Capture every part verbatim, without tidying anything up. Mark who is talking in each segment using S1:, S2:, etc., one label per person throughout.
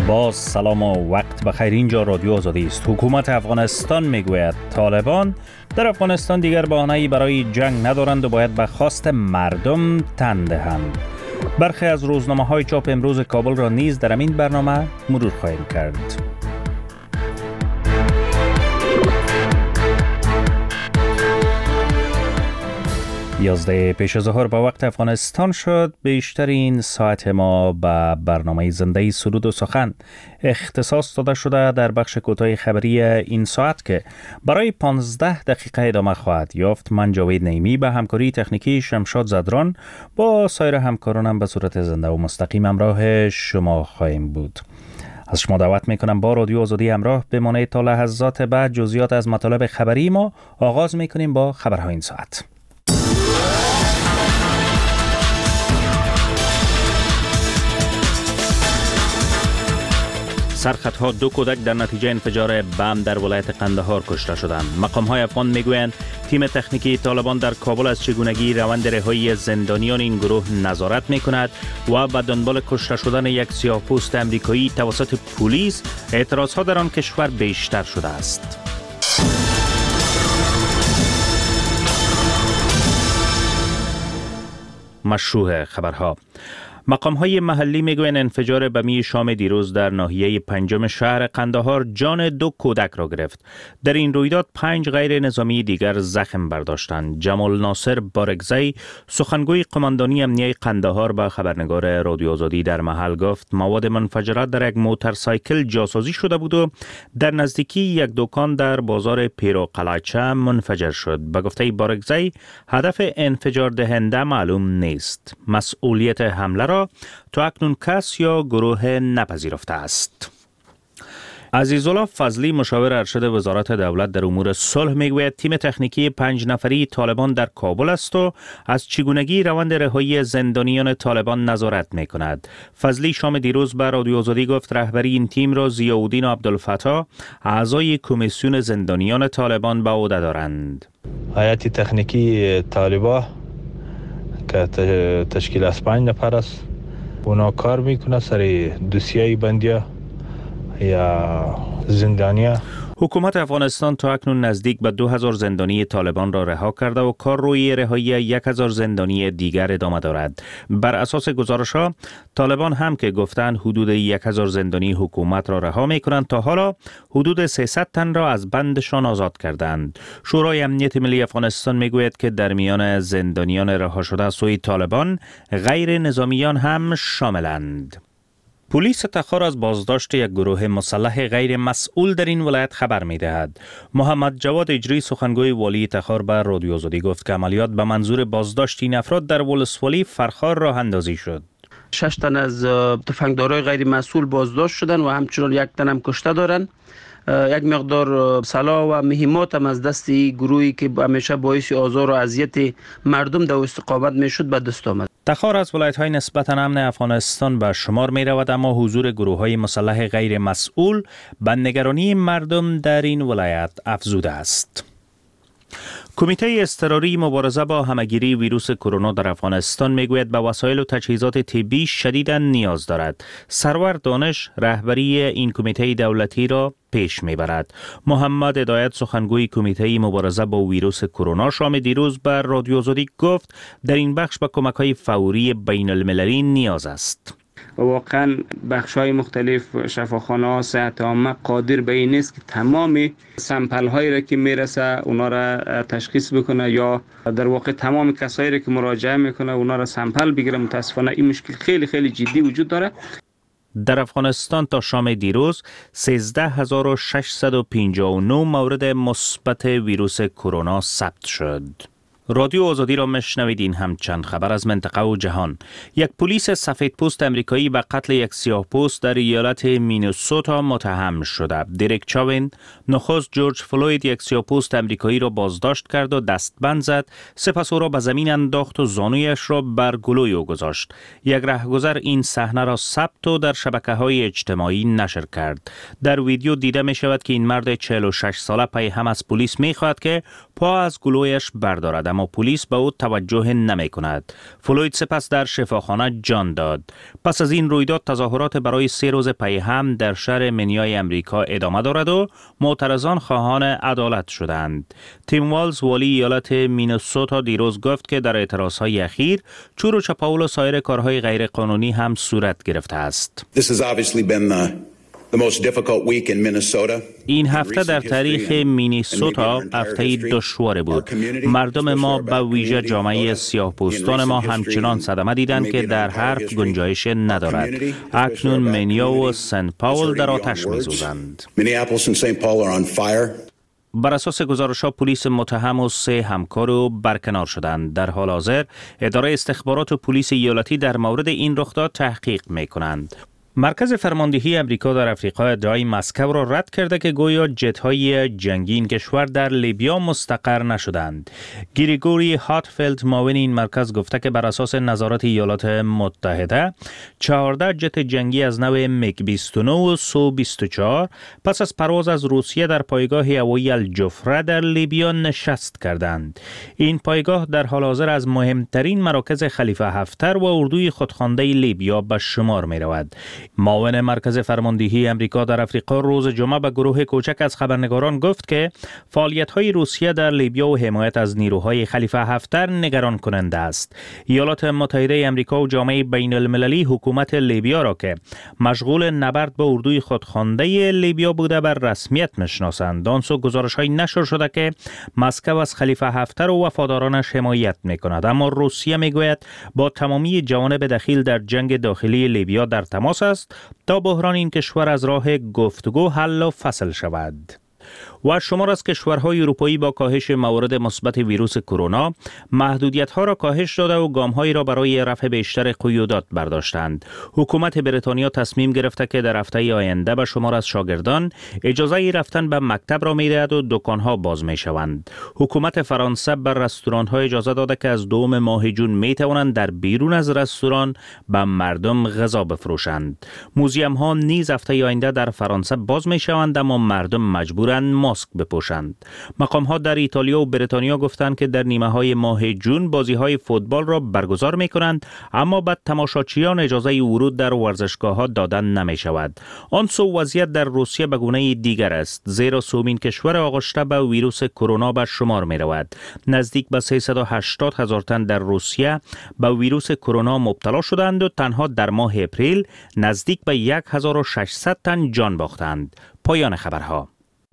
S1: باز سلام و وقت بخیر. اینجا رادیو آزادی است. حکومت افغانستان میگوید طالبان در افغانستان دیگر بهانه‌ای برای جنگ ندارند و باید به خواست مردم تن دهند. برخی از روزنامه‌های چاپ امروز کابل را نیز در این برنامه مرور خواهیم کرد. یازده پیش از ظهر به وقت افغانستان شد. بیشترین ساعت ما به برنامه زنده سرود و سخن اختصاص داده شده در بخش کوتاه خبری این ساعت که برای پانزده دقیقه ادامه خواهد یافت. من جاوید نعیمی به همکاری تکنیکی شمشاد زدران با سایر همکارانم به صورت زنده و مستقیم همراه شما خواهیم بود. از شما دعوت میکنم با رادیو آزادی همراه بمانید تا لحظات بعد. جزئیات از مطالب خبری ما آغاز میکنیم با خبرهای این ساعت. سرخطها دو کودک در نتیجه انفجار بم در ولایت قندهار کشته شدند. مقام‌های افغان میگویند تیم تکنیکی طالبان در کابل از چگونگی روند رهایی زندانیان این گروه نظارت میکند و به دنبال کشته شدن یک سیاه‌پوست امریکایی توسط پلیس اعتراضها در آن کشور بیشتر شده است. مشروع خبرها. مقام‌های محلی میگویند انفجار بمی شام دیروز در ناحیه پنجم شهر قندهار جان دو کودک را گرفت. در این رویداد پنج غیر نظامی دیگر زخم برداشتند. جمال ناصر بارگزی سخنگوی قماندانی امنیه قندهار به خبرنگار رادیو آزادی در محل گفت مواد منفجره در یک موتورسایکل جاسازی شده بود و در نزدیکی یک دکان در بازار پیرو قلعچه منفجر شد. به گفته بارگزی هدف انفجار دهنده معلوم نیست. مسئولیت حمله را تا اکنون کس یا گروه نپذیرفته است. عزیزالله فضلی مشاور ارشد وزارت دولت در امور صلح میگوید تیم تکنیکی پنج نفری طالبان در کابل است و از چگونگی روند رهایی زندانیان طالبان نظارت میکند. فضلی شام دیروز به رادیو آزادی گفت رهبری این تیم را ضیاءالدین عبدالفتاح اعضای کمیسیون زندانیان طالبان به عهده دارند.
S2: هیئت تکنیکی طالبان که تشکیل از پنج نفر است، اونا کار میکنه سر دوسیه بندیا یا زندانیا.
S1: حکومت افغانستان تا اکنون نزدیک به دو هزار زندانی طالبان را رها کرده و کار روی رهایی یک هزار زندانی دیگر ادامه دارد. بر اساس گزارش‌ها طالبان هم که گفتند حدود یک هزار زندانی حکومت را رها می‌کنند، تا حالا حدود سیصد تن را از بندشان آزاد کردند. شورای امنیت ملی افغانستان میگوید که در میان زندانیان رها شده سوی طالبان غیر نظامیان هم شاملند. پلیس تخار از بازداشت یک گروه مسلح غیر مسئول در این ولایت خبر می دهد. محمد جواد اجری سخنگوی والی تخار به رادیو آزادی گفت که عملیات به منظور بازداشت این افراد در ولسوالی فرخار راه اندازی شد.
S3: شش تن از تفنگدارای غیر مسئول بازداشت شدن و همچنان یک تن هم کشته دارند. یک مقدار سلاح و مهمات هم از دست گروهی که همیشه باعث آزار و اذیت مردم در استقامت میشد به دست آمد.
S1: تخار از ولایت‌های نسبتاً امن افغانستان به شمار می رود، اما حضور گروه‌های مسلح غیر مسئول به نگرانی مردم در این ولایت افزوده است. کمیته اضطراری مبارزه با همه‌گیری ویروس کرونا در افغانستان میگوید به وسایل و تجهیزات طبی شدیداً نیاز دارد. سرور دانش رهبری این کمیته دولتی را پیش میبرد. محمد هدایت سخنگوی کمیته مبارزه با ویروس کرونا شام دیروز بر رادیو آزادی گفت در این بخش به کمک‌های فوری بین المللی نیاز است.
S4: واقعا بخش‌های مختلف شفاخانه‌ها صحت عامه قادر به این نیست که تمام سمپل‌هایی را که میرسه اونا را تشخیص بکنه یا در واقع تمام کسایی را که مراجعه میکنه اونا را سمپل بگیره. متاسفانه این مشکل خیلی خیلی جدی وجود داره.
S1: در افغانستان تا شام دیروز سیزده هزار و ششصد و پنجاه و نه مورد مثبت ویروس کرونا ثبت شد. رادیو آزادی را مشنوید. این هم چند خبر از منطقه و جهان. یک پلیس سفیدپوست امریکایی به قتل یک سیاه‌پوست در ایالت مینسوتا متهم شده. دریک چاوین نخست جورج فلوید یک سیاه‌پوست امریکایی را بازداشت کرد و دستبند زد، سپس او را به زمین انداخت و زانویش را بر گلوی او گذاشت. یک رهگذر این صحنه را ثبت و در شبکه‌های اجتماعی نشر کرد. در ویدیو دیده می شود که این مرد چهل و شش ساله پی هم از پلیس می خواهد که پا از گلویش بردارد، اما پلیس به او توجه نمی کند. فلوید سپس در شفاخانه جان داد. پس از این رویداد تظاهرات برای سه روز پی هم در شهر منیای امریکا ادامه دارد و معترضان خواهان عدالت شدند. تیم والز والی ایالت مینسوتا دیروز گفت که در اعتراضهای اخیر چور و چپاول و سایر کارهای غیر قانونی هم صورت گرفته است. این هفته در تاریخ مینیسوتا هفته دشوار بود. مردم ما به ویژه جامعه سیاه‌پوستان ما همچنان صدمه دیدند که در حرف گنجایش ندارد. اکنون منیا و سنت پاول در آتش می‌سوزند. بر اساس گزارش‌ها پلیس متهم و سه همکار او برکنار شدند. در حال حاضر اداره استخبارات و پلیس ایالتی در مورد این رخداد تحقیق می‌کنند. مرکز فرماندهی امریکا در افریقا ادعای مسکو را رد کرده که گویا جت‌های جنگی این کشور در لیبیا مستقر نشدند. گریگوری هاتفیلد معاون این مرکز گفته که بر اساس نظارت ایالات متحده چهارده جت جنگی از نوع میگ بیست و نه و سو بیست و چهار پس از پرواز از روسیه در پایگاه هوایی الجفره در لیبیا نشست کردند. این پایگاه در حال حاضر از مهمترین مراکز خلیفه هفتر و اردوی خودخوانده لیبیا به شمار می رود. معاون مرکز فرماندهی امریکا در افریقا روز جمعه به گروه کوچک از خبرنگاران گفت که فعالیت‌های روسیه در لیبیا و حمایت از نیروهای خلیفه هفتر نگران کننده است. ایالات متحده امریکا و جامعه بین المللی حکومت لیبیا را که مشغول نبرد به اردوی خودخوانده لیبیا بوده بر رسمیت میشناسند. آنسو گزارش‌های نشر شده که مسکو از خلیفه هفتر و وفادارانش حمایت می‌کند، اما روسیه می‌گوید با تمامی جوانب دخیل در جنگ داخلی لیبیا در تماس است تا بحران این کشور از راه گفتگو حل و فصل شود. و شمار از کشورهای اروپایی با کاهش موارد مثبت ویروس کرونا محدودیت‌ها را کاهش داده و گام‌هایی را برای رفع بیشتر قیودات برداشتند. حکومت بریتانیا تصمیم گرفته که در هفته آینده به شمار از شاگردان اجازه رفتن به مکتب را می‌دهد و دکان‌ها باز می‌شوند. حکومت فرانسه بر رستوران‌ها اجازه داده که از دوم ماه جون می‌توانند در بیرون از رستوران به مردم غذا بفروشند. موزیم‌ها نیز هفته آینده در فرانسه باز می‌شوند، اما مردم مجبورند ماسک بپوشند. مقام‌ها در ایتالیا و بریتانیا گفتند که در نیمه‌های ماه جون بازی‌های فوتبال را برگزار می‌کنند، اما به تماشاچیان اجازه ورود در ورزشگاه‌ها دادن نمی‌شود. آن سو وضعیت در روسیه به گونه دیگر است، زیرا سومین کشور آغشته به ویروس کرونا به شمار می‌رود. نزدیک به سیصد و هشتاد هزار تن در روسیه به ویروس کرونا مبتلا شدند و تنها در ماه اپریل نزدیک به هزار و ششصد تن جان باختند. پایان خبرها.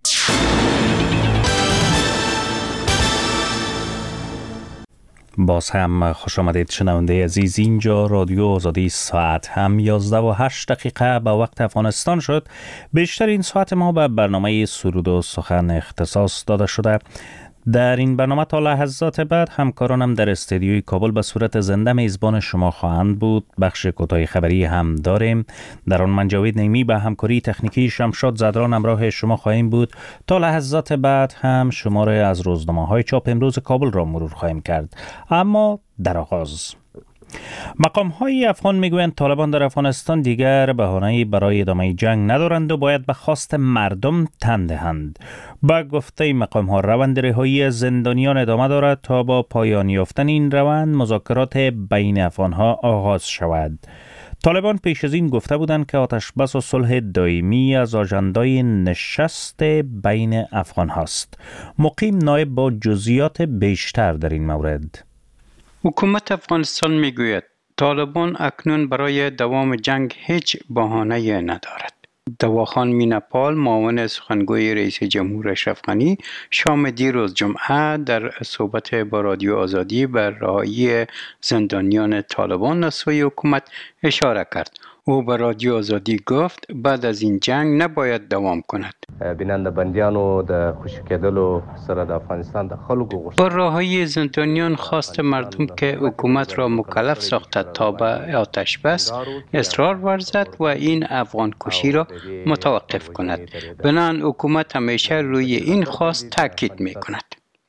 S1: باز هم خوش آمدید شنونده عزیز. اینجا رادیو آزادی، ساعت هم یازده و هشت دقیقه به وقت افغانستان شد. بیشتر این ساعت ما به برنامه سرود و سخن اختصاص داده شده. در این برنامه تا لحظات بعد همکارانم در استودیوی کابل به صورت زنده میزبان شما خواهند بود. بخش کوتاه خبری هم داریم. در آن من جاوید نعیمی به همکاری تکنیکی شمشاد زدران همراه شما خواهیم بود. تا لحظات بعد هم شماره از روزنامه‌های چاپ امروز کابل را مرور خواهیم کرد. اما در آغاز مقام‌های افغان میگویند طالبان در افغانستان دیگر بهانه‌ای برای ادامه جنگ ندارند و باید به خواست مردم تن دهند. با گفته مقام‌ها روند رهایی زندانیان ادامه دارد تا با پایان یافتن این روند مذاکرات بین افغان‌ها آغاز شود. طالبان پیش از این گفته بودند که آتش بس و صلح دائمی از آژندای نشست بین افغان هاست. مقیم نایب با جزئیات بیشتر در این مورد.
S5: حکومت افغانستان میگوید طالبان اکنون برای دوام جنگ هیچ بهانه‌ای ندارد. دواخان مینپال معاون سخنگوی رئیس جمهور اشرف غنی شام دیروز جمعه در صحبت با رادیو آزادی بر رهایی زندانیان طالبان از سوی حکومت اشاره کرد. او به رادیو آزادی گفت بعد از این جنگ نباید دوام کند.
S6: بیننده بندیانو د خوشی کېدلو سره د افغانستان د خلکو غوښتنه
S5: با رهایی زندانیان خواست مردم که حکومت را مکلف ساخته تا به آتش بس اصرار ورزد و این افغان کشی را متوقف کند. بنابراین حکومت همیشه روی این خواست تاکید می کند.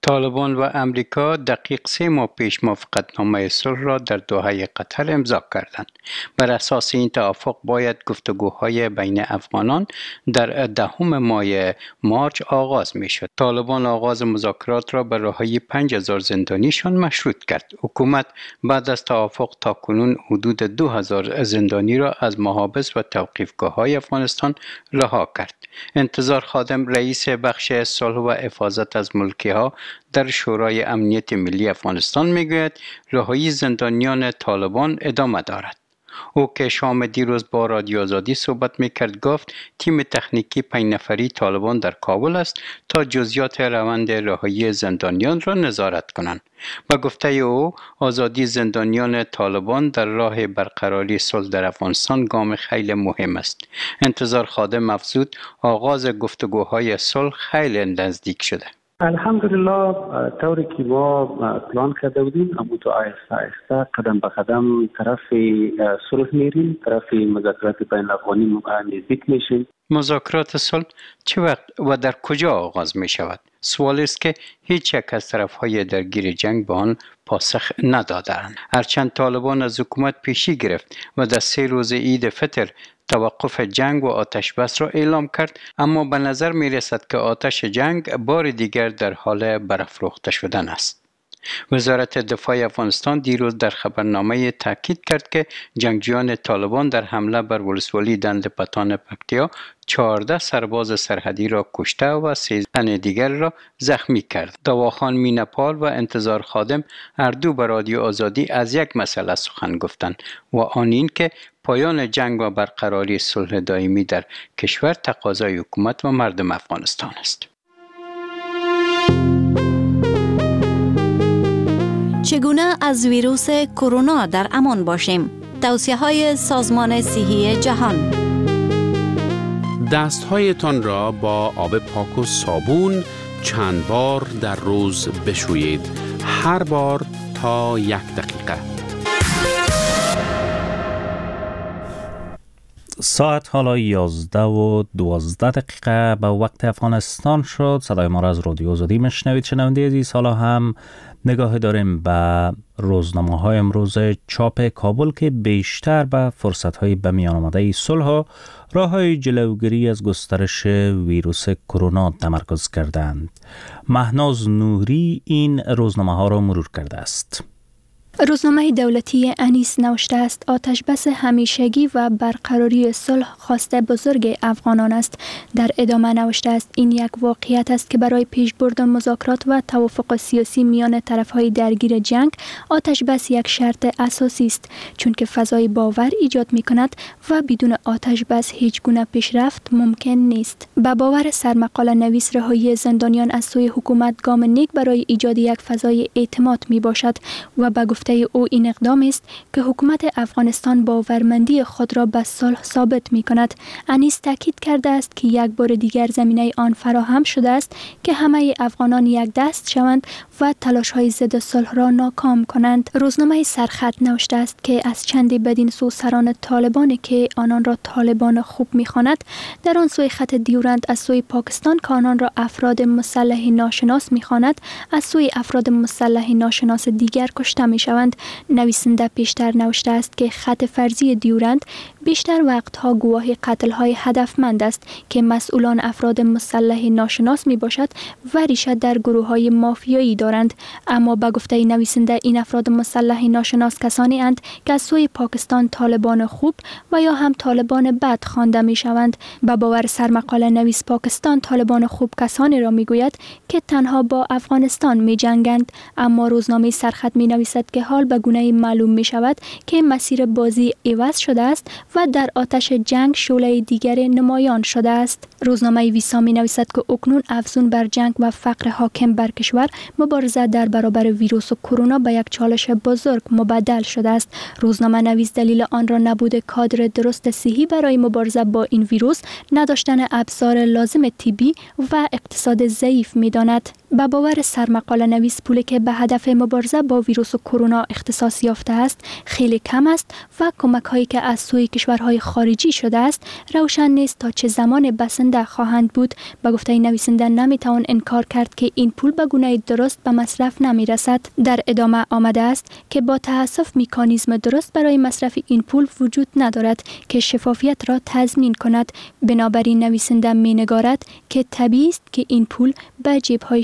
S5: طالبان و امریکا دقیق سه ماه پیش موافقتنامه صلح را در دوحه قطر امضا کردند. بر اساس این توافق باید گفتگوهای بین افغانان در دهم ماه مارچ آغاز می شد. طالبان آغاز مذاکرات را به رهایی پنج هزار زندانیشان مشروط کرد. حکومت بعد از توافق تاکنون حدود دو هزار زندانی را از محابس و توقیفگاه‌های افغانستان رها کرد. انتظار خادم رئیس بخش صلح و حفاظت از ملکی‌ها در شورای امنیت ملی افغانستان میگوید رهایی زندانیان طالبان ادامه دارد. او که شام دیروز با رادیو آزادی صحبت میکرد گفت تیم تکنیکی پنج نفری طالبان در کابل است تا جزئیات روند رهایی زندانیان را نظارت کنند. با گفته او آزادی زندانیان طالبان در راه برقراری صلح در افغانستان گام خیلی مهم است. انتظار خادم افزود آغاز گفتگوهای صلح خیلی نزدیک شده.
S7: الحمدلله طوری که ما پلان کرده بودیم اما تو آهسته آهسته قدم به قدم طرف صلح میریم، طرف مذاکرات بین الافغانی نزدیک میشیم.
S5: مذاکرات صلح چه وقت و در کجا آغاز می شود؟ سوال است که هیچ یک از طرف‌های درگیر جنگ به آن پاسخ ندادند. هرچند طالبان از حکومت پیشی گرفت و در سه روز عید فطر توقف جنگ و آتش بس را اعلام کرد، اما به نظر می رسد که آتش جنگ بار دیگر در حال برافروخته شدن است. وزارت دفاع افغانستان دیروز در خبرنامه تاکید کرد که جنگجویان طالبان در حمله بر ولسوالی دند پتان پکتیا چهارده سرباز سرحدی را کشته و سیزده تن دیگر را زخمی کرد. دواخان مینپال و انتظار خادم هر دو به رادیو آزادی از یک مسئله سخن گفتند و آن این که پایان جنگ و برقراری صلح دائمی در کشور تقاضای حکومت و مردم افغانستان است.
S8: چگونه از ویروس کرونا در امان باشیم؟ توصیه‌های سازمان صحی جهان.
S9: دستهایتان را با آب پاک و صابون چند بار در روز بشویید. هر بار تا یک دقیقه.
S1: ساعت حالا یازده و دوازده دقیقه به وقت افغانستان شد. صدای ما را از رادیو آزادی میشنوید. شنونده عزیز، حالا هم نگاه داریم به روزنامه های امروز چاپ کابل که بیشتر به فرصت های به میان آمده صلح و راه های جلوگیری از گسترش ویروس کرونا تمرکز کردند. مهناز نوری این روزنامه ها را مرور کرده است.
S10: روزنامه دولتی انیس نوشته است آتش بس همیشگی و برقراری صلح خواسته بزرگ افغانان است. در ادامه نوشته است این یک واقعیت است که برای پیشبرد مذاکرات و توافق سیاسی میان طرفهای درگیر جنگ آتش بس یک شرط اساسی است، چون که فضای باور ایجاد می کند و بدون آتش بس هیچ گونه پیشرفت ممکن نیست. با باور سرمقاله نویس رهایی زندانیان از سوی حکومت گام نیک برای ایجاد یک فضای اعتماد می باشد و با گفته او این اقدام است که حکومت افغانستان باورمندی خود را به صلح ثابت می کند. انیس تاکید کرده است که یک بار دیگر زمینه آن فراهم شده است که همه افغانان یک دست شوند و تلاش های ضد صلح را ناکام کنند. روزنامه سرخط نوشته است که از چندی بدین سو سران طالبانی که آنان را طالبان خوب می خواند در آن سوی خط دیورند از سوی پاکستان که آنان را افراد مسلح ناشناس می خواند از سوی افراد مسلح ناشناس دیگر کشته می شوند. نویسنده پیشتر نوشته است که خط فرضی دیورند بیشتر وقتها گواه قتل‌های هدفمند است که مسئولان افراد مسلح ناشناس می باشد و ریشه در گروه‌های مافیایی دارند. اما با گفته نویسنده این افراد مسلح ناشناس کسانی اند که از سوی پاکستان طالبان خوب و یا هم طالبان بد خوانده می شوند. با باور سرمقاله نویس پاکستان طالبان خوب کسانی را می گوید که تنها با افغانستان می جنگند، اما روزنامه سرخط می نویسد که حال به گونه معلوم می شود که مسیر بازی عوض شده است و در آتش جنگ شعله دیگر نمایان شده است. روزنامه ویسا می نویسد که اکنون افزون بر جنگ و فقر حاکم بر کشور مبارزه در برابر ویروس کرونا به یک چالش بزرگ مبدل شده است. روزنامه نویس دلیل آن را نبود کادر درست صحی برای مبارزه با این ویروس، نداشتن ابزار لازم طبی و اقتصاد ضعیف می داند. به باور سرمقاله نویس، پولی که به هدف مبارزه با ویروس کرونا اختصاص یافته است خیلی کم است و کمک هایی که از سوی کشورهای خارجی شده است روشن نیست تا چه زمان بسنده خواهند بود. به گفته نویسنده نمیتوان انکار کرد که این پول به گونه درست به مصرف نمیرسد. در ادامه آمده است که با تاسف مکانیزم درست برای مصرف این پول وجود ندارد که شفافیت را تضمین کند. بنابراین نویسنده مینگارد که طبیعی است که این پول به جیب‌های